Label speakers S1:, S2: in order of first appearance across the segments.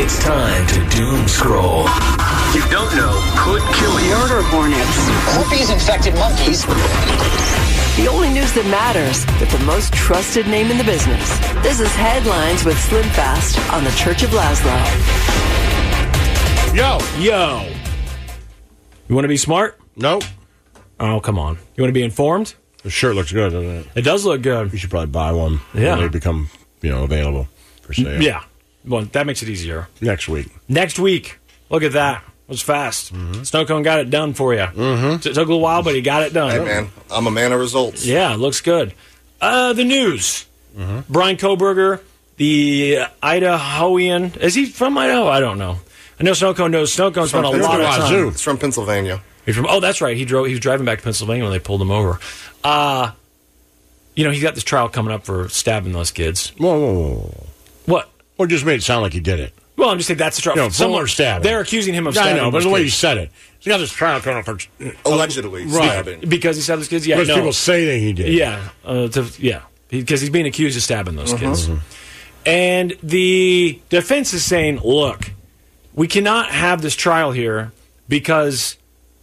S1: It's time to doom scroll. You don't know could kill you.
S2: Murder hornets.
S3: Herpes-infected monkeys.
S2: The only news that matters with the most trusted name in the business. This is Headlines with Slim Fast on the Church of Laszlo.
S4: Yo. You want to be smart?
S5: Nope.
S4: Oh, come on. You want to be informed?
S5: The shirt looks good, doesn't it?
S4: It does look good.
S5: You should probably buy one
S4: Yeah.
S5: when they become, available for sale.
S4: Yeah. Well, that makes it easier.
S5: Next week.
S4: Next week. Look at that. It was fast. Snow Cone got it done for you. It took a little while, but he got it done.
S6: Hey, man, I'm a man of results.
S4: Yeah, looks good. The news. Brian Koberger, the Idahoan. Is he from Idaho? I don't know. I know Snow Cone knows. Snow Cone spent a lot of time.
S6: It's from Pennsylvania.
S4: He's from. Oh, that's right. He was driving back to Pennsylvania when they pulled him over. He got this trial coming up for stabbing those kids.
S5: Whoa.
S4: What?
S5: Well, it just made it sound like he did it.
S4: Well, I'm just saying that's the trial.
S5: Someone stabbing.
S4: They're accusing him of stabbing.
S5: I know, but
S4: those
S5: the way
S4: kids.
S5: you said it. He's got this trial coming up for...
S6: Allegedly stabbing.
S4: Because he stabbed those kids? Yeah,
S5: Because
S4: no.
S5: people say that he did.
S4: Yeah. Because he's being accused of stabbing those kids. And the defense is saying, look, we cannot have this trial here because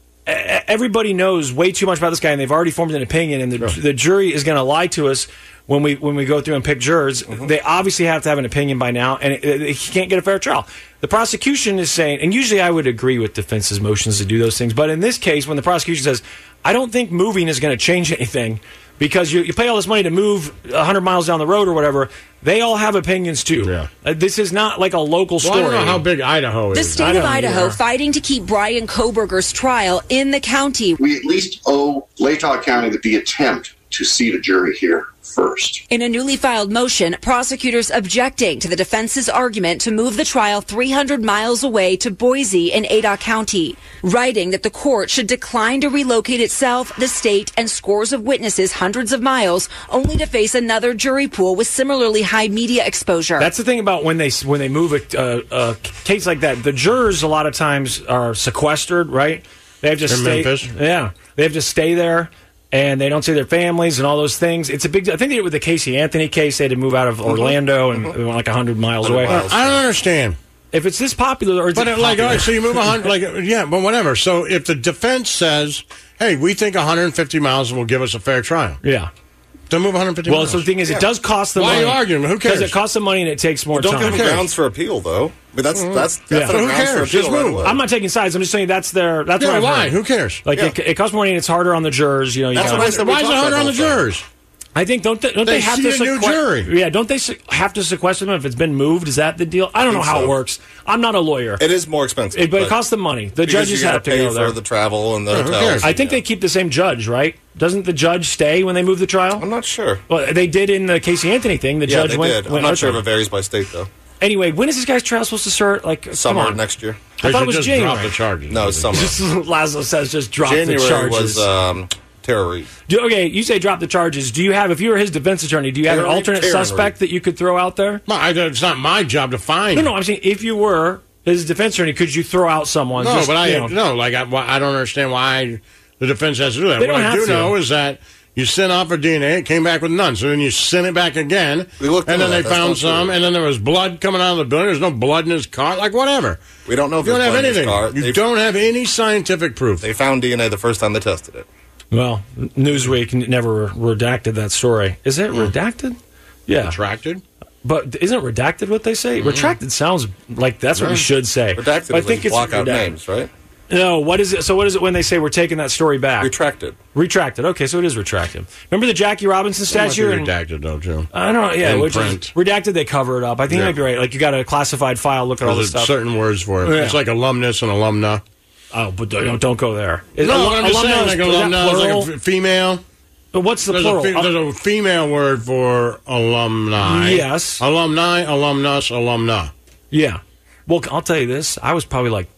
S4: everybody knows way too much about this guy, and they've already formed an opinion, and the jury is going to lie to us when we go through and pick jurors. They obviously have to have an opinion by now, and he can't get a fair trial. The prosecution is saying, and usually I would agree with defense's motions to do those things, but in this case, when the prosecution says, I don't think moving is going to change anything, because you pay all this money to move 100 miles down the road or whatever, they all have opinions too.
S5: Yeah.
S4: This is not like a local story.
S5: I don't know how big Idaho is.
S7: The state of Idaho fighting to keep Brian Koberger's trial in the county.
S8: We at least owe Latah County the attempt to seat a jury here first.
S7: In a newly filed motion, prosecutors objecting to the defense's argument to move the trial 300 miles away to Boise in Ada County, writing that the court should decline to relocate itself, the state, and scores of witnesses hundreds of miles, only to face another jury pool with similarly high media exposure.
S4: That's the thing about when they move a case like that. The jurors a lot of times are sequestered, right? They have to stay.
S5: Memphis?
S4: Yeah, they have to stay there. And they don't see their families and all those things. It's a big. I think they did it with the Casey Anthony case. They had to move out of Orlando and went like 100 miles away.
S5: I don't understand.
S4: If it's this popular, or
S5: but all right, so you move 100, but whatever. So if the defense says, "Hey, we think 150 miles will give us a fair trial,"
S4: yeah,
S5: then move 150
S4: well,
S5: miles.
S4: so the thing is, it does cost them
S5: Why
S4: money.
S5: are you arguing? Who cares?
S4: Because it costs them money and it takes more
S6: Don't
S4: time.
S6: give them grounds for appeal, though. But that's definite
S5: Who
S6: grounds
S5: cares?
S6: for appeal.
S5: Just
S6: right
S5: move.
S6: away.
S4: I'm not taking sides. I'm just saying that's what I've
S5: why?
S4: heard.
S5: Who cares?
S4: Like it costs more money and it's harder on the jurors. You
S6: That's what I said.
S5: Why is it harder on the jurors?
S4: I think don't they have
S5: see
S4: to
S5: a new jury.
S4: Yeah, don't they have to sequester them if it's been moved? Is that the deal? I don't know how it works. I'm not a lawyer.
S6: It is more expensive,
S4: but it costs them money. The judges
S6: you
S4: have to
S6: pay
S4: go
S6: for
S4: there.
S6: the travel and the
S5: who
S6: hotels.
S5: cares?
S4: I think they keep the same judge, right? Doesn't the judge stay when they move the trial?
S6: I'm not sure.
S4: Well, they did in the Casey Anthony thing. The judge
S6: they
S4: went.
S6: did. I'm not sure if it varies by state, though.
S4: Anyway, when is this guy's trial supposed to start? Like
S6: Summer
S4: come on.
S6: next year.
S4: I thought it was
S5: just
S4: January.
S5: drop the charges.
S6: No, it's summer.
S4: Laszlo says just drop
S6: January
S4: the charges.
S6: was Tara Reid.
S4: Okay, you say drop the charges. Do you have, if you were his defense attorney, do you have an alternate suspect that you could throw out there?
S5: It's not my job to find.
S4: No, I'm saying if you were his defense attorney, could you throw out someone?
S5: No,
S4: just,
S5: but I don't understand why the defense has to do that.
S4: They
S5: What
S4: don't
S5: I
S4: have
S5: do
S4: to.
S5: know is that you sent off for DNA, it came back with none. So then you sent it back again, and then they found some, and then there was blood coming out of the building. There's no blood in his car. Like, whatever.
S6: We don't know if
S5: you don't
S6: there's
S5: have
S6: blood in his
S5: anything.
S6: car.
S5: You don't have any scientific proof.
S6: They found DNA the first time they tested it.
S4: Well, Newsweek never redacted that story. Is it redacted? Yeah.
S5: Retracted?
S4: But isn't it redacted what they say? Retracted sounds like that's what we should say.
S6: Redacted
S4: But I
S6: is
S4: think
S6: when you
S4: it's
S6: block out
S4: redacted.
S6: names, right?
S4: No, what is it? So what is it when they say we're taking that story back?
S6: Retracted.
S4: Retracted. Okay, so it is retracted. Remember the Jackie Robinson statue?
S5: Redacted, though, Joe.
S4: I don't know. Yeah,
S5: In
S4: which is
S5: print.
S4: redacted. They cover it up. I think you might be right. Like you got a classified file. Look at all this
S5: There's
S4: stuff.
S5: certain words for it.
S4: Yeah.
S5: It's like alumnus and alumna.
S4: Oh, but don't go there.
S5: No, I'm just saying, like alumna is like a female.
S4: But what's the
S5: There's
S4: plural?
S5: there's a female word for alumni.
S4: Yes.
S5: Alumni, alumnus, alumna.
S4: Yeah. Well, I'll tell you this. I was probably like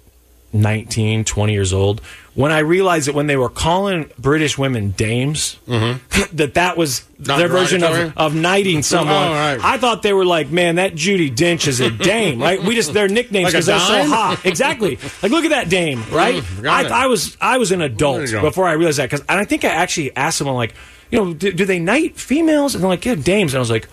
S4: 19, 20 years old when I realized that when they were calling British women dames, that was
S5: Not
S4: their version
S5: derogatory?
S4: of knighting someone.
S5: Oh, right.
S4: I thought they were like, man, that Judi Dench is a dame, right? Their nicknames
S5: Like a
S4: because they're so
S5: dime?
S4: hot. Exactly. Like, look at that dame, right?
S5: got it.
S4: I was an adult
S5: There you go.
S4: before I realized that, and I think I actually asked someone like, do they knight females? And they're like, yeah, dames. And I was like,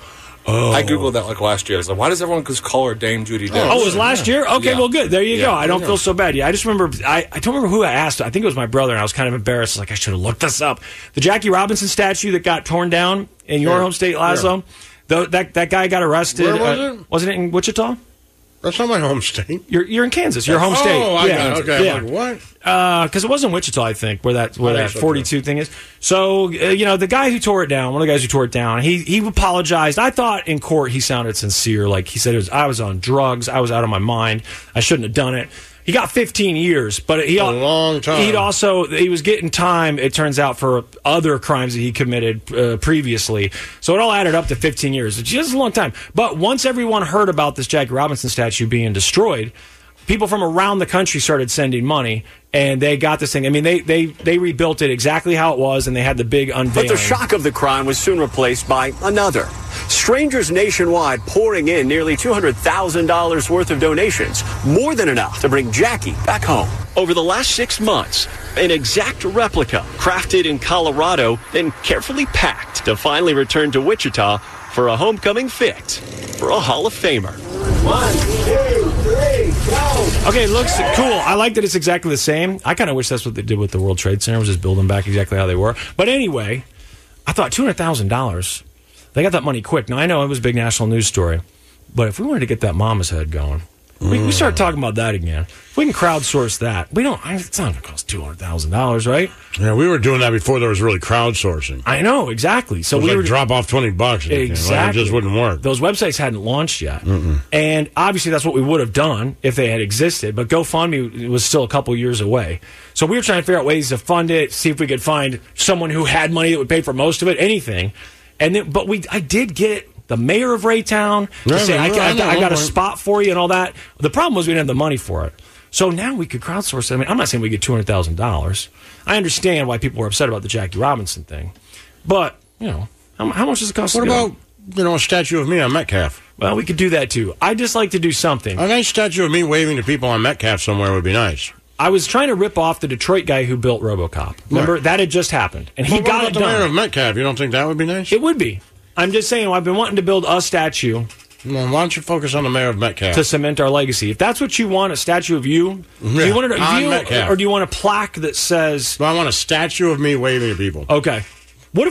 S6: I Googled that like last year. I was like, why does everyone just call her Dame Judi Dench?
S4: Oh, it was last year? Okay,
S6: Yeah.
S4: well, good. There you
S6: Yeah.
S4: go. I don't feel so bad. Yeah, I just remember, I don't remember who I asked. I think it was my brother, and I was kind of embarrassed. Like, I should have looked this up. The Jackie Robinson statue that got torn down in your home state, Laszlo, that guy got arrested.
S5: Where was it?
S4: Wasn't it in Wichita?
S5: That's not my home state.
S4: You're in Kansas. Your home state.
S5: Oh, I got it. Okay.
S4: Yeah.
S5: I'm like, what?
S4: Because it wasn't Wichita, I think, where that 42 thing is. So, the guy who tore it down, one of the guys who tore it down, he apologized. I thought in court he sounded sincere. Like, he said, I was on drugs. I was out of my mind. I shouldn't have done it. He got 15 years, but a
S5: long time.
S4: He was getting time, it turns out, for other crimes that he committed previously. So it all added up to 15 years. It's just a long time. But once everyone heard about this Jackie Robinson statue being destroyed, people from around the country started sending money, and they got this thing. I mean, they rebuilt it exactly how it was, and they had the big unveiling.
S9: But the shock of the crime was soon replaced by another. Strangers nationwide pouring in nearly $200,000 worth of donations, more than enough to bring Jackie back home. Over the last 6 months, an exact replica crafted in Colorado and carefully packed to finally return to Wichita for a homecoming fix for a Hall of Famer.
S10: 1, 2, 3, go!
S4: Okay, it looks cool. I like that it's exactly the same. I kind of wish that's what they did with the World Trade Center, was just build them back exactly how they were. But anyway, I thought $200,000. They got that money quick. Now, I know it was a big national news story, but if we wanted to get that mama's head going, we start talking about that again. If we can crowdsource that, it's not going to cost $200,000, right?
S5: Yeah, we were doing that before there was really crowdsourcing.
S4: I know, exactly. So
S5: we would drop off $20.
S4: Exactly.
S5: It just wouldn't work.
S4: Those websites hadn't launched yet. And obviously that's what we would have done if they had existed, but GoFundMe was still a couple years away. So we were trying to figure out ways to fund it, see if we could find someone who had money that would pay for most of it, anything. And then, I did get the mayor of Raytown to say, I got a spot for you and all that. The problem was we didn't have the money for it. So now we could crowdsource it. I mean, I'm not saying we get $200,000. I understand why people were upset about the Jackie Robinson thing. But, how much does it cost?
S5: What about, a statue of me on Metcalf?
S4: Well, we could do that too. I'd just like to do something.
S5: A nice statue of me waving to people on Metcalf somewhere would be nice.
S4: I was trying to rip off the Detroit guy who built RoboCop. Remember, that had just happened. And he got it done.
S5: The mayor of Metcalf, you don't think that would be nice?
S4: It would be. I'm just saying, I've been wanting to build a statue.
S5: Well, why don't you focus on the mayor of Metcalf?
S4: To cement our legacy. If that's what you want, a statue of you, do you want it of you, or do you want a plaque that says...
S5: Well, I want a statue of me waving to people.
S4: Okay. What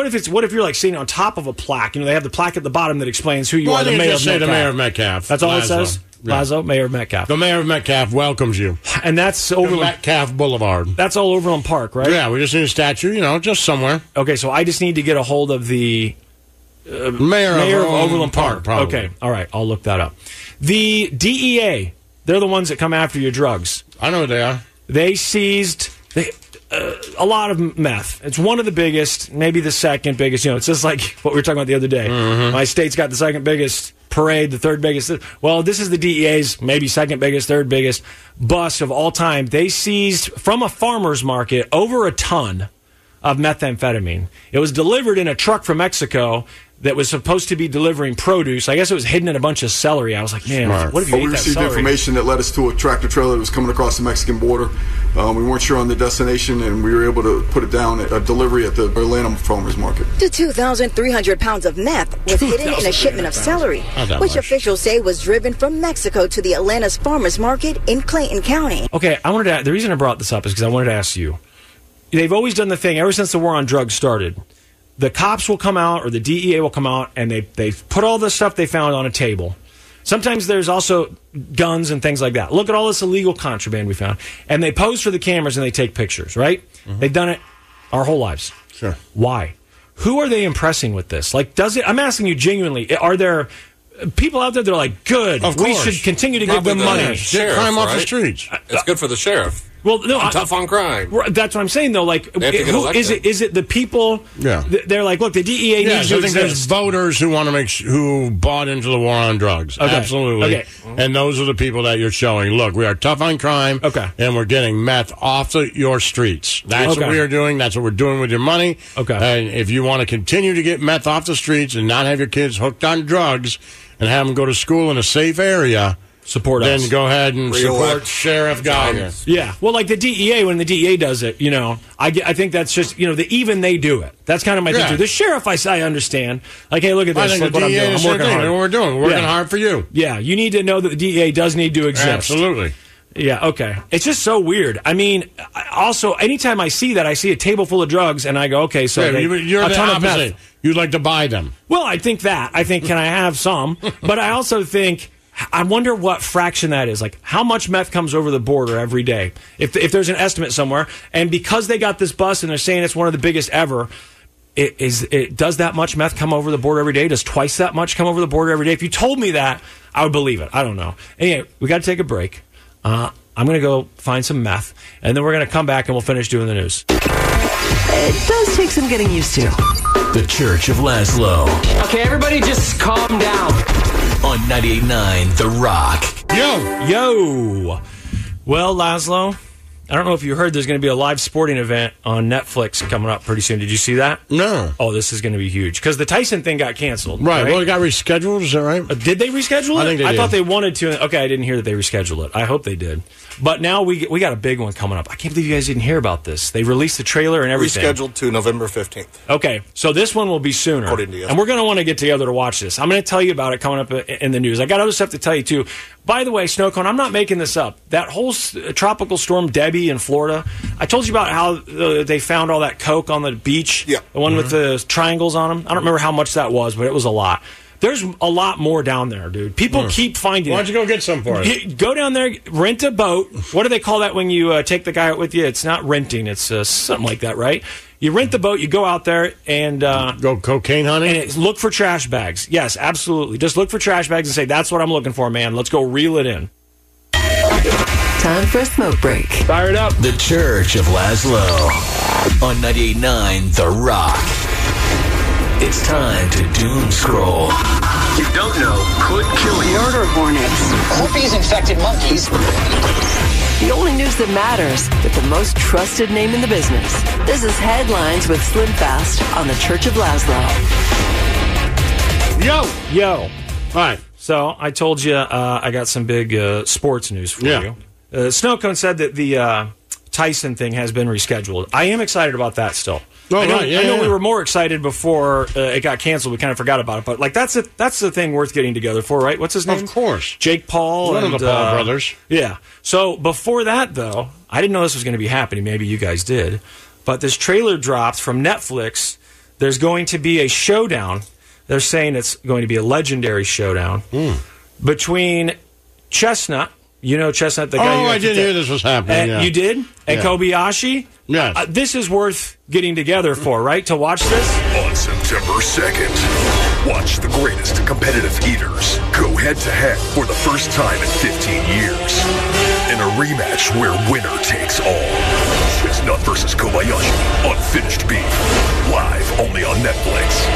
S4: if you're like sitting on top of a plaque? They have the plaque at the bottom that explains who you are, the mayor of Metcalf.
S5: Say the mayor of Metcalf.
S4: That's all it says?
S5: Yeah.
S4: Laszlo, mayor of Metcalf.
S5: The mayor of Metcalf welcomes you.
S4: And that's Overland
S5: Metcalf Boulevard.
S4: That's all Overland Park, right?
S5: Yeah, we just need a statue, just somewhere.
S4: Okay, so I just need to get a hold of the mayor of Overland Park.
S5: Probably.
S4: Okay, all right, I'll look that up. The DEA, they're the ones that come after your drugs.
S5: I know what they are.
S4: They seized a lot of meth. It's one of the biggest, maybe the second biggest. It's just like what we were talking about the other day. My state's got the second biggest parade, the third biggest. Well, this is the DEA's maybe second biggest, third biggest bust of all time. They seized from a farmer's market over a ton of methamphetamine. It was delivered in a truck from Mexico that was supposed to be delivering produce. I guess it was hidden in a bunch of celery. I was like, man, what if you ate that celery?
S11: We received information that led us to a tractor trailer that was coming across the Mexican border. We weren't sure on the destination, and we were able to put it down at a delivery at the Atlanta Farmers Market.
S12: The 2,300 pounds of meth was hidden in a shipment of celery, which officials say was driven from Mexico to the Atlanta's Farmers Market in Clayton County.
S4: Okay, the reason I brought this up is because I wanted to ask you. They've always done the thing, ever since the war on drugs started, the cops will come out, or the DEA will come out, and they put all the stuff they found on a table. Sometimes there's also guns and things like that. Look at all this illegal contraband we found. And they pose for the cameras and they take pictures, right? They've done it our whole lives.
S5: Sure.
S4: Why? Who are they impressing with this? Like, I'm asking you genuinely, are there people out there that are like, good, we should continue to give them money?
S6: Sheriff,
S5: crime off the streets.
S6: It's good for the sheriff.
S4: Well, no,
S6: tough on crime.
S4: That's what I'm saying, though. Like, is it the people?
S5: Yeah,
S4: they're like, look, the DEA needs to
S5: I think there's voters who want to who bought into the war on drugs.
S4: Okay.
S5: Absolutely. Okay. And those are the people that you're showing. Look, we are tough on crime.
S4: Okay.
S5: And we're getting meth off your streets. That's what we are doing. That's what we're doing with your money.
S4: Okay.
S5: And if you want to continue to get meth off the streets and not have your kids hooked on drugs and have them go to school in a safe area.
S4: support us.
S5: Then go ahead and support Sheriff Geiger.
S4: Yeah, well, like the DEA, when the DEA does it, I think that's just, even they do it. That's kind of my thing, too. The sheriff, I understand. Like, hey, look at this.
S5: I think
S4: Look
S5: the
S4: what I'm
S5: DEA
S4: doing.
S5: is
S4: I'm
S5: the same
S4: working
S5: thing.
S4: hard.
S5: What we're doing. We're working hard for you.
S4: Yeah, you need to know that the DEA does need to exist.
S5: Absolutely.
S4: Yeah, okay. It's just so weird. I mean, also, anytime I see that, I see a table full of drugs, and I go, okay, so
S5: you're
S4: a
S5: the
S4: ton
S5: opposite.
S4: of meth.
S5: You'd like to buy them.
S4: Well, I think that. I think, can I have some? But I also think, I wonder what fraction that is. Like, how much meth comes over the border every day? If there's an estimate somewhere, and because they got this bust and they're saying it's one of the biggest ever, does that much meth come over the border every day? Does twice that much come over the border every day? If you told me that, I would believe it. I don't know. Anyway, we got to take a break. I'm going to go find some meth, and then we're going to come back and we'll finish doing the news.
S2: It does take some getting used to.
S1: The Church of Laszlo.
S3: Okay, everybody just calm down.
S1: On 98.9 The Rock.
S4: Yo. Well, Laszlo, I don't know if you heard there's going to be a live sporting event on Netflix coming up pretty soon. Did you see that?
S5: No.
S4: Oh, this is going to be huge. Because the Tyson thing got canceled.
S5: Right. Well, it got rescheduled. Is that right?
S4: Did they reschedule it?
S5: I think they did.
S4: I thought they wanted to. Okay, I didn't hear that they rescheduled it. I hope they did. But now we got a big one coming up. I can't believe you guys didn't hear about this. They released the trailer and everything.
S6: Rescheduled to November 15th.
S4: Okay, so this one will be sooner.
S6: According to you.
S4: And we're going to want to get together to watch this. I'm going to tell you about it coming up in the news. I got other stuff to tell you, too. By the way, Snowcone, I'm not making this up. That whole tropical storm Debbie in Florida, I told you about how they found all that coke on the beach.
S6: Yeah.
S4: The one with the triangles on them. I don't remember how much that was, but it was a lot. There's a lot more down there, dude. People keep finding it.
S5: Why don't you go get some for us?
S4: Go down there, rent a boat. What do they call that when you take the guy out with you? It's not renting. It's something like that, right? You rent the boat, you go out there, and
S5: go cocaine hunting?
S4: And look for trash bags. Yes, absolutely. Just look for trash bags and say, that's what I'm looking for, man. Let's go reel it in.
S2: Time for a smoke break.
S4: Fire it up.
S1: The Church of Laszlo. On 98.9 The Rock. It's time to doom scroll. You don't know could kill you.
S2: Murder hornets.
S3: Herpes-infected monkeys.
S2: The only news that matters with the most trusted name in the business. This is Headlines with Slim Fast on the Church of Laszlo.
S4: Yo. All
S5: right.
S4: So I told you I got some big sports news for you. Snowcone said that the Tyson thing has been rescheduled. I am excited about that still.
S5: Oh,
S4: I know,
S5: right. Yeah,
S4: I know
S5: yeah.
S4: we were more excited before it got canceled. We kind of forgot about it. But like that's the thing worth getting together for, right? What's his name?
S5: Of course.
S4: Jake Paul.
S5: One of the Paul brothers.
S4: Yeah. So before that, though, I didn't know this was going to be happening. Maybe you guys did. But this trailer dropped from Netflix. There's going to be a showdown. They're saying it's going to be a legendary showdown between Chestnut. You know Chestnut, the guy.
S5: I did hear this was happening. Yeah.
S4: You did? And Kobayashi?
S5: Yes.
S4: This is worth getting together for, right? To watch this?
S13: On September 2nd, watch the greatest competitive eaters go head-to-head for the first time in 15 years. In a rematch where winner takes all. Chestnut versus Kobayashi. Unfinished Beef. Live only on Netflix.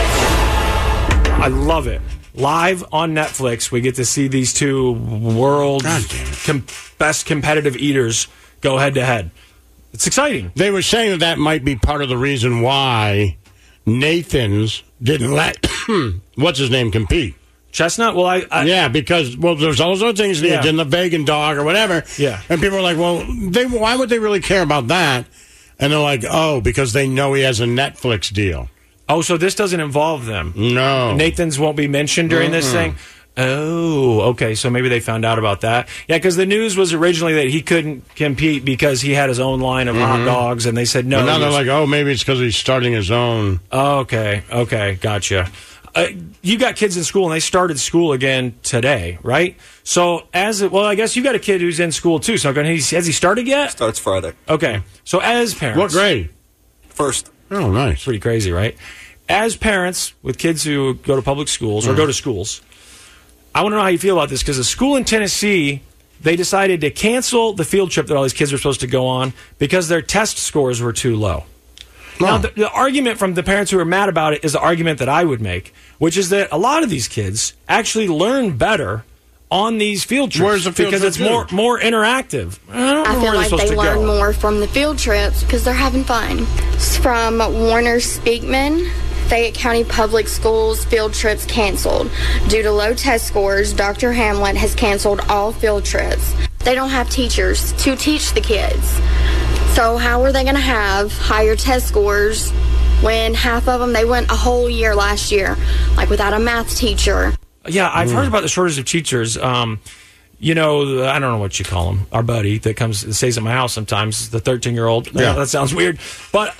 S4: I love it. Live on Netflix, we get to see these two world best competitive eaters go head-to-head. It's exciting.
S5: They were saying that might be part of the reason why Nathan's didn't let what's his name compete.
S4: Chestnut? Well,
S5: yeah, because there's all those other things they did, the vegan dog or whatever.
S4: Yeah,
S5: and people are like, well, why would they really care about that? And they're like, oh, because they know he has a Netflix deal.
S4: Oh, so this doesn't involve them?
S5: No.
S4: Nathan's won't be mentioned during this thing? Oh, okay. So maybe they found out about that. Yeah, because the news was originally that he couldn't compete because he had his own line of hot dogs, and they said no.
S5: But now they're like, oh, maybe it's because he's starting his own.
S4: Okay, gotcha. You got kids in school, and they started school again today, right? So I guess you got a kid who's in school too. So has he started yet?
S6: Starts Friday.
S4: Okay. So as parents,
S5: what grade?
S6: First.
S5: Oh, nice.
S4: Pretty crazy, right? As parents with kids who go to public schools or go to schools, I want to know how you feel about this, because a school in Tennessee, they decided to cancel the field trip that all these kids were supposed to go on because their test scores were too low. Now, the argument from the parents who are mad about it is the argument that I would make, which is that a lot of these kids actually learn better on these field trips.
S5: Where's the field
S4: because
S5: trip
S4: it's more interactive.
S14: I feel like they learn more from the field trips because they're having fun. From Warner Speakman, Fayette County Public Schools field trips canceled. Due to low test scores, Dr. Hamlet has canceled all field trips. They don't have teachers to teach the kids. So how are they going to have higher test scores when half of them, they went a whole year last year, like without a math teacher?
S4: Yeah, I've heard about the shortage of teachers. You know, I don't know what you call him. Our buddy that comes and stays at my house sometimes, the 13-year-old.
S5: Yeah.
S4: That sounds weird. But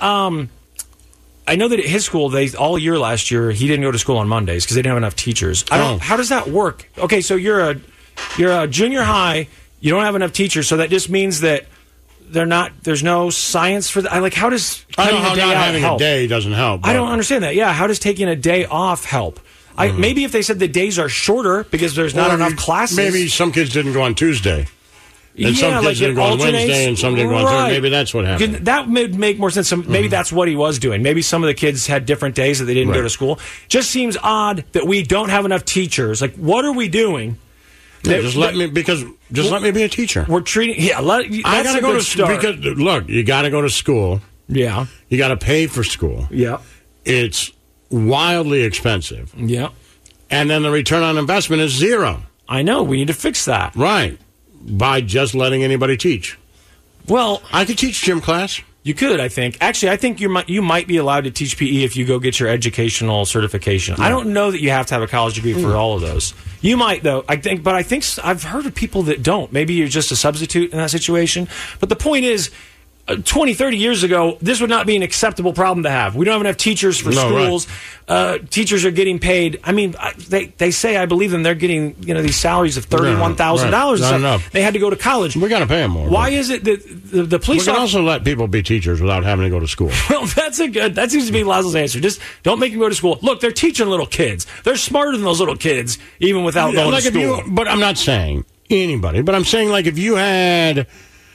S4: I know that at his school, all year last year, he didn't go to school on Mondays because they didn't have enough teachers. How does that work? Okay, so you're a junior high. You don't have enough teachers, so that just means that there's no science for that. Like, how does
S5: cutting a day
S4: not
S5: out having
S4: help?
S5: a day doesn't help.
S4: I don't understand that. Yeah, how does taking a day off help? Maybe if they said the days are shorter because there's not enough classes.
S5: Maybe some kids didn't go on Tuesday. And some kids didn't go on Wednesday and some didn't go on Thursday. Maybe that's what happened.
S4: That would make more sense. So maybe that's what he was doing. Maybe some of the kids had different days that they didn't go to school. Just seems odd that we don't have enough teachers. Like, what are we doing?
S5: Just let me be a teacher.
S4: We're treating. I
S5: gotta go to school because look, you got to go to school.
S4: Yeah,
S5: you got to pay for school.
S4: Yeah,
S5: it's wildly expensive.
S4: Yeah,
S5: and then the return on investment is zero.
S4: I know. We need to fix that.
S5: Right, by just letting anybody teach.
S4: Well,
S5: I could teach gym class.
S4: You could, I think. Actually, I think you might be allowed to teach PE if you go get your educational certification. Yeah. I don't know that you have to have a college degree for all of those. You might, though. I think I've heard of people that don't. Maybe you're just a substitute in that situation. But the point is, 20, 30 years ago, this would not be an acceptable problem to have. We don't have enough teachers for schools. Right. Teachers are getting paid. I mean, they say, I believe them, they're getting these salaries of $31,000. They had to go to college.
S5: We got to pay them more.
S4: Why is it that the police?
S5: We can also let people be teachers without having to go to school.
S4: Well, that seems to be Laszlo's answer. Just don't make them go to school. Look, they're teaching little kids. They're smarter than those little kids, even without going to school.
S5: But I'm not saying anybody. But I'm saying, like, if you had,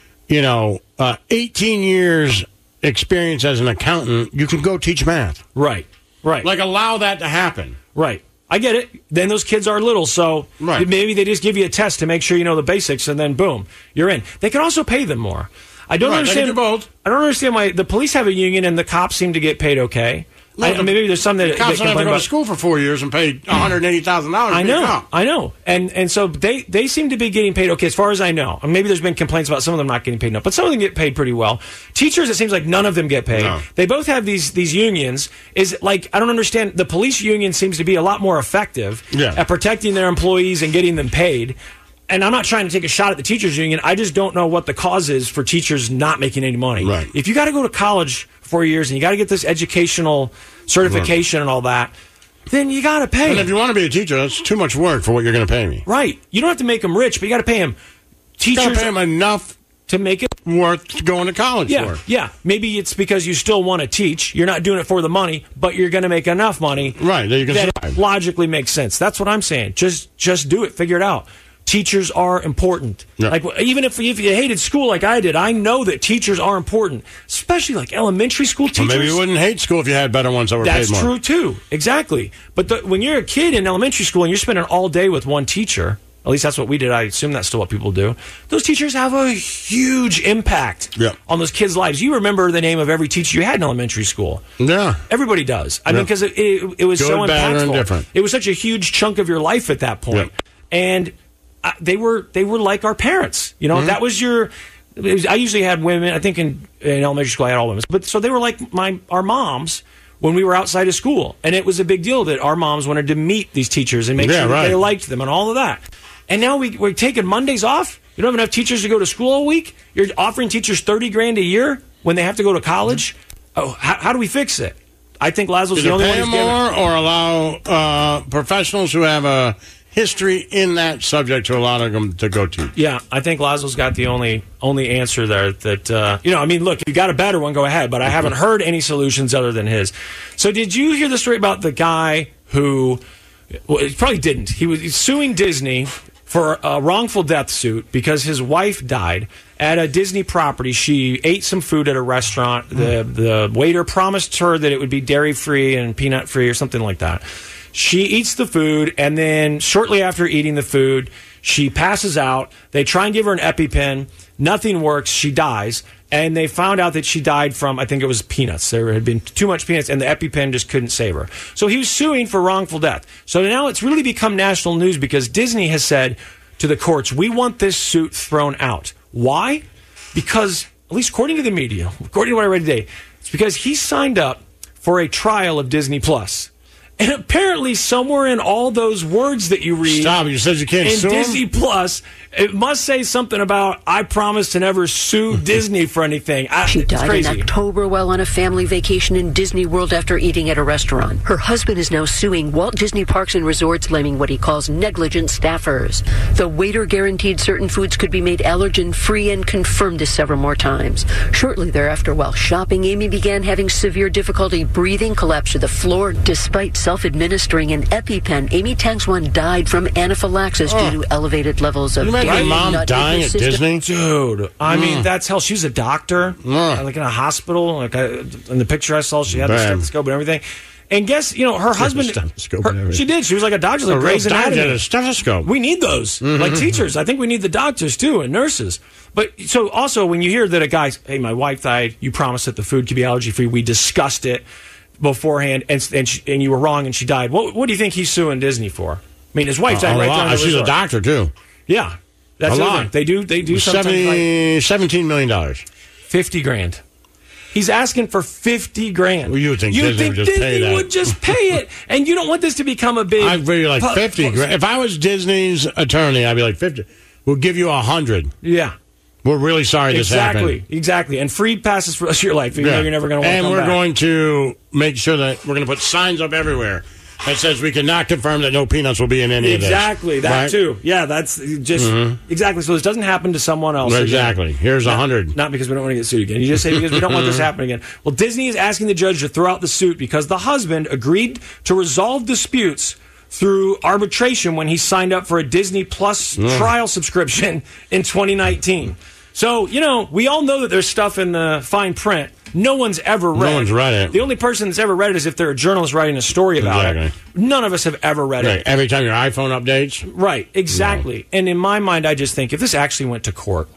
S5: 18 years experience as an accountant, you can go teach math.
S4: Right.
S5: Like, allow that to happen.
S4: Right. I get it. Then those kids are little, so maybe they just give you a test to make sure you know the basics, and then boom, you're in. They can also pay them more. I don't understand.
S5: They can do both.
S4: I don't understand why the police have a union and the cops seem to get paid okay. Maybe there's some that
S5: cops don't have to go to school for 4 years and pay $180,000.
S4: I know, and so they seem to be getting paid okay, as far as I know. And maybe there's been complaints about some of them not getting paid enough, but some of them get paid pretty well. Teachers, it seems like none of them get paid. No. They both have these unions. I don't understand. The police union seems to be a lot more effective at protecting their employees and getting them paid. And I'm not trying to take a shot at the teachers union. I just don't know what the cause is for teachers not making any money.
S5: Right.
S4: If you got to go to college 4 years and you got to get this educational certification and all that, then you got to pay.
S5: And if you want to be a teacher, that's too much work for what you're going to pay me.
S4: Right. You don't have to make them rich, but you got to pay them. Teachers
S5: got to pay them enough
S4: to make it
S5: worth going to college for.
S4: Yeah. Maybe it's because you still want to teach. You're not doing it for the money, but you're going to make enough money.
S5: Right. That you can
S4: survive. It logically makes sense. That's what I'm saying. Just do it. Figure it out. Teachers are important. Yeah. Like, even if you hated school like I did, I know that teachers are important, especially like elementary school teachers.
S5: Well, maybe you wouldn't hate school if you had better ones that were paid more.
S4: That's true, too. Exactly. But when you're a kid in elementary school and you're spending all day with one teacher, at least that's what we did. I assume that's still what people do. Those teachers have a huge impact on those kids' lives. You remember the name of every teacher you had in elementary school.
S5: Yeah.
S4: Everybody does. I mean, because it was
S5: good,
S4: so impactful.
S5: Bad, or indifferent.
S4: It was such a huge chunk of your life at that point. And they were like our parents. That was I usually had women. I think in elementary school I had all women, but so they were like our moms when we were outside of school, and it was a big deal that our moms wanted to meet these teachers and make sure that they liked them and all of that. And now we're taking Mondays off. You don't have enough teachers to go to school all week. You're offering teachers $30,000 a year when they have to go to college. Oh, how do we fix it? I think Laszlo's the only one who's
S5: pay more or allow professionals who have a history in that subject to allow them to go teach.
S4: Yeah, I think Laszlo's got the only answer there. That I mean, look, if you got a better one, go ahead. But I haven't heard any solutions other than his. So, did you hear the story about the guy who? Well, he probably didn't. He was suing Disney for a wrongful death suit because his wife died at a Disney property. She ate some food at a restaurant. The waiter promised her that it would be dairy-free and peanut-free or something like that. She eats the food, and then shortly after eating the food, she passes out. They try and give her an EpiPen. Nothing works. She dies. And they found out that she died from, I think it was peanuts. There had been too much peanuts, and the EpiPen just couldn't save her. So he was suing for wrongful death. So now it's really become national news because Disney has said to the courts, we want this suit thrown out. Why? Because, at least according to the media, according to what I read today, it's because he signed up for a trial of Disney Plus. And apparently, somewhere in all those words that you read,
S5: stop! You said you can't sue him?
S4: Disney Plus, it must say something about I promise to never sue Disney for anything.
S15: She
S4: it's
S15: died
S4: crazy.
S15: in October while on a family vacation in Disney World after eating at a restaurant. Her husband is now suing Walt Disney Parks and Resorts, blaming what he calls negligent staffers. The waiter guaranteed certain foods could be made allergen-free and confirmed this several more times. Shortly thereafter, while shopping, Amy began having severe difficulty breathing, collapsed to the floor. Despite self-administering an EpiPen, Amy Tangswan died from anaphylaxis due to elevated levels of
S5: your mom dying at Disney?
S4: Dude, I mean, that's hell. She was a doctor, like in a hospital. Like in the picture I saw, she had the stethoscope and everything. And guess, her husband... She did. She was like a doctor, like Grey's Anatomy.
S5: A stethoscope.
S4: We need those. Like teachers. I think we need the doctors, too, and nurses. But, so also, when you hear that a guy's, hey, my wife died, you promised that the food could be allergy-free, we discussed it beforehand, and you were wrong, and she died. What do you think he's suing Disney for? I mean, his wife died right down the
S5: She's a doctor, too.
S4: Yeah. That's a lot. They do something
S5: $17 million.
S4: $50,000. He's asking for $50,000.
S5: Well, you would think Disney
S4: would just pay it, and you don't want this to become a big.
S5: I'd be like $50,000. If I was Disney's attorney, I'd be like 50. We'll give you 100.
S4: Yeah.
S5: We're really sorry this happened.
S4: Exactly. And free passes for the rest of your life. You know you're never going to want to come back.
S5: And we're going to make sure that we're going to put signs up everywhere that says we cannot confirm that no peanuts will be in any of this.
S4: Exactly. That too. Yeah, that's just exactly. So this doesn't happen to someone else.
S5: Exactly.
S4: Again.
S5: Here's 100.
S4: Not because we don't want to get sued again. You just say because we don't want this happening again. Well, Disney is asking the judge to throw out the suit because the husband agreed to resolve disputes through arbitration when he signed up for a Disney Plus trial subscription in 2019. So, we all know that there's stuff in the fine print no one's ever read.
S5: No one's read it.
S4: The only person that's ever read it is if they're a journalist writing a story about it. None of us have ever read it.
S5: Every time your iPhone updates?
S4: Right, exactly. And in my mind, I just think if this actually went to court,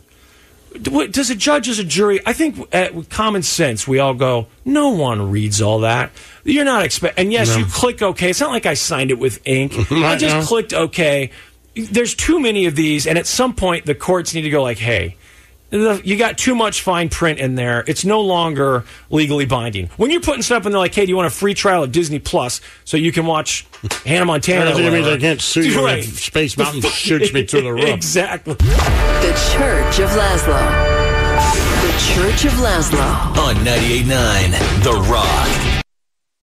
S4: does a judge, as a jury, I think with common sense, we all go, no one reads all that. You're not expecting, and yes, you click OK. It's not like I signed it with ink. I just clicked OK. There's too many of these, and at some point, the courts need to go like, hey, you got too much fine print in there. It's no longer legally binding. When you're putting stuff in there like, hey, do you want a free trial of Disney Plus so you can watch Hannah Montana?
S5: That doesn't mean I can't sue you if Space Mountain shoots me through the roof.
S4: Exactly.
S2: The Church of Laszlo. The Church of Laszlo.
S1: On 98.9 The Rock.